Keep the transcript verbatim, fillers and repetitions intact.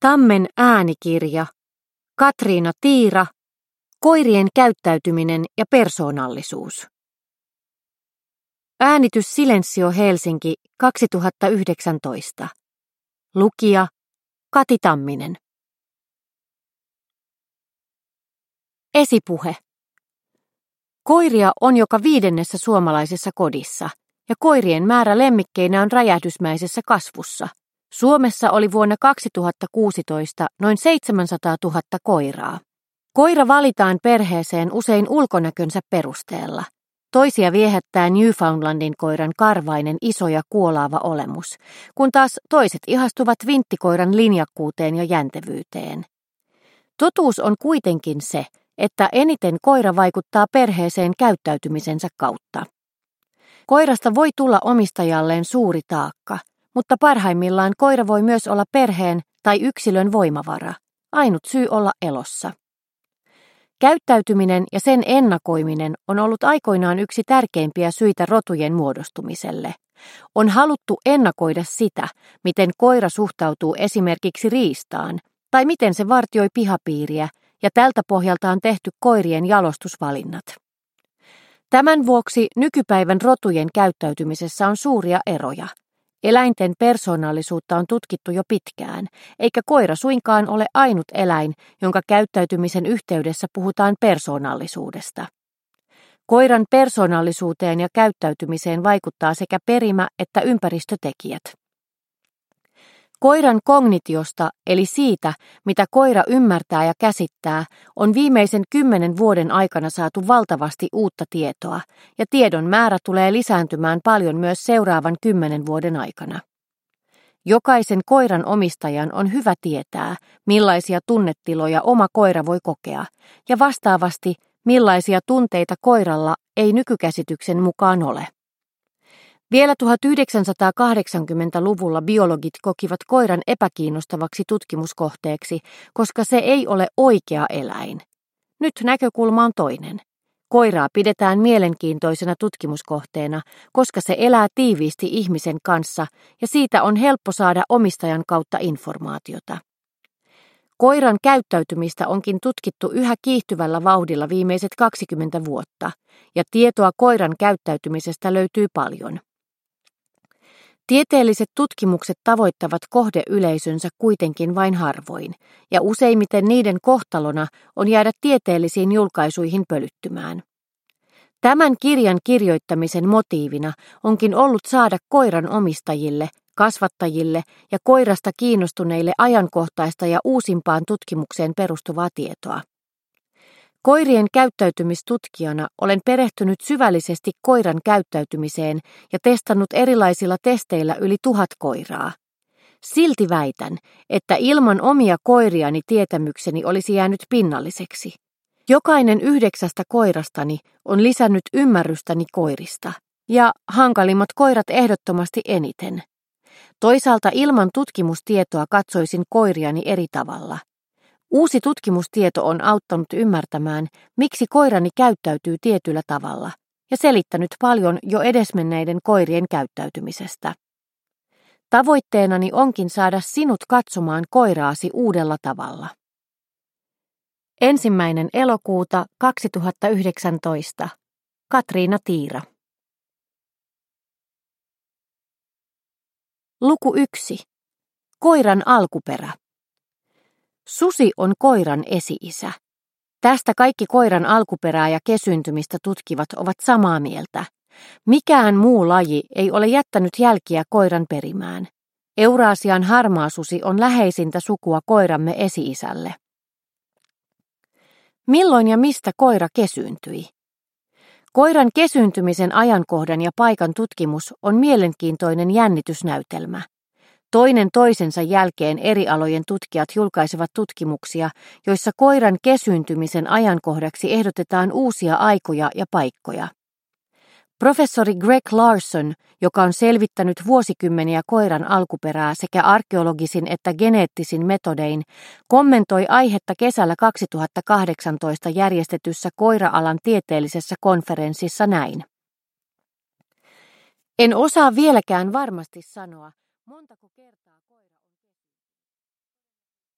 Tammen äänikirja, Katriina Tiira, Koirien käyttäytyminen ja persoonallisuus. Äänitys Silensio Helsinki kaksituhattayhdeksäntoista. Lukija Kati Tamminen. Esipuhe. Koiria on joka viidennessä suomalaisessa kodissa, ja koirien määrä lemmikkeinä on räjähdysmäisessä kasvussa. Suomessa oli vuonna kaksituhattakuusitoista noin seitsemänsataatuhatta koiraa. Koira valitaan perheeseen usein ulkonäkönsä perusteella. Toisia viehättää Newfoundlandin koiran karvainen iso ja kuolaava olemus, kun taas toiset ihastuvat vinttikoiran linjakkuuteen ja jäntevyyteen. Totuus on kuitenkin se, että eniten koira vaikuttaa perheeseen käyttäytymisensä kautta. Koirasta voi tulla omistajalleen suuri taakka, mutta parhaimmillaan koira voi myös olla perheen tai yksilön voimavara, ainut syy olla elossa. Käyttäytyminen ja sen ennakoiminen on ollut aikoinaan yksi tärkeimpiä syitä rotujen muodostumiselle. On haluttu ennakoida sitä, miten koira suhtautuu esimerkiksi riistaan, tai miten se vartioi pihapiiriä, ja tältä pohjalta on tehty koirien jalostusvalinnat. Tämän vuoksi nykypäivän rotujen käyttäytymisessä on suuria eroja. Eläinten persoonallisuutta on tutkittu jo pitkään, eikä koira suinkaan ole ainut eläin, jonka käyttäytymisen yhteydessä puhutaan persoonallisuudesta. Koiran persoonallisuuteen ja käyttäytymiseen vaikuttaa sekä perimä- että ympäristötekijät. Koiran kognitiosta, eli siitä, mitä koira ymmärtää ja käsittää, on viimeisen kymmenen vuoden aikana saatu valtavasti uutta tietoa, ja tiedon määrä tulee lisääntymään paljon myös seuraavan kymmenen vuoden aikana. Jokaisen koiran omistajan on hyvä tietää, millaisia tunnetiloja oma koira voi kokea, ja vastaavasti, millaisia tunteita koiralla ei nykykäsityksen mukaan ole. Vielä tuhatyhdeksänsataakahdeksankymmentäluvulla biologit kokivat koiran epäkiinnostavaksi tutkimuskohteeksi, koska se ei ole oikea eläin. Nyt näkökulma on toinen. Koiraa pidetään mielenkiintoisena tutkimuskohteena, koska se elää tiiviisti ihmisen kanssa ja siitä on helppo saada omistajan kautta informaatiota. Koiran käyttäytymistä onkin tutkittu yhä kiihtyvällä vauhdilla viimeiset kaksikymmentä vuotta, ja tietoa koiran käyttäytymisestä löytyy paljon. Tieteelliset tutkimukset tavoittavat kohdeyleisönsä kuitenkin vain harvoin, ja useimmiten niiden kohtalona on jäädä tieteellisiin julkaisuihin pölyttymään. Tämän kirjan kirjoittamisen motiivina onkin ollut saada koiran omistajille, kasvattajille ja koirasta kiinnostuneille ajankohtaista ja uusimpaan tutkimukseen perustuvaa tietoa. Koirien käyttäytymistutkijana olen perehtynyt syvällisesti koiran käyttäytymiseen ja testannut erilaisilla testeillä yli tuhat koiraa. Silti väitän, että ilman omia koiriani tietämykseni olisi jäänyt pinnalliseksi. Jokainen yhdeksästä koirastani on lisännyt ymmärrystäni koirista, ja hankalimmat koirat ehdottomasti eniten. Toisaalta ilman tutkimustietoa katsoisin koiriani eri tavalla. Uusi tutkimustieto on auttanut ymmärtämään, miksi koirani käyttäytyy tietyllä tavalla, ja selittänyt paljon jo edesmenneiden koirien käyttäytymisestä. Tavoitteenani onkin saada sinut katsomaan koiraasi uudella tavalla. Ensimmäinen elokuuta kaksituhattayhdeksäntoista. Katriina Tiira. Luku yksi. Koiran alkuperä. Susi on koiran esi-isä. Tästä kaikki koiran alkuperää ja kesyntymistä tutkivat ovat samaa mieltä. Mikään muu laji ei ole jättänyt jälkiä koiran perimään. Euraasian harmaasusi on läheisintä sukua koiramme esi-isälle. Milloin ja mistä koira kesyyntyi? Koiran kesyyntymisen ajankohdan ja paikan tutkimus on mielenkiintoinen jännitysnäytelmä. Toinen toisensa jälkeen eri alojen tutkijat julkaisevat tutkimuksia, joissa koiran kesyyntymisen ajankohdaksi ehdotetaan uusia aikoja ja paikkoja. Professori Greg Larson, joka on selvittänyt vuosikymmeniä koiran alkuperää sekä arkeologisin että geneettisin metodein, kommentoi aihetta kesällä kaksituhattakahdeksantoista järjestetyssä koira-alan tieteellisessä konferenssissa näin. En osaa vieläkään varmasti sanoa, montako kertaa